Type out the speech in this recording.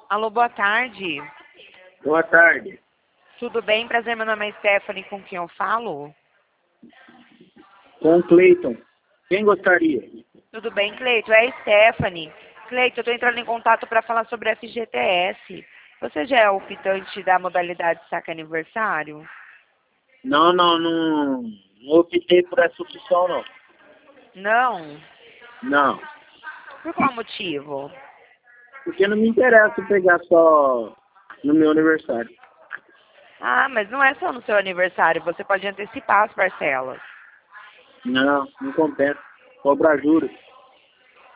Alô, boa tarde. Boa tarde. Tudo bem? Prazer, meu nome é Stephanie, com quem eu falo? Com o Cleiton. Quem gostaria? Tudo bem, Cleito? É a Stephanie. Cleito, eu estou entrando em contato para falar sobre a FGTS. Você já é optante da modalidade saque aniversário? Não optei por essa opção, não. Não? Não. Por qual motivo? Porque não me interessa pegar só no meu aniversário. Ah, mas não é só no seu aniversário, você pode antecipar as parcelas. Não compensa. Cobra juros.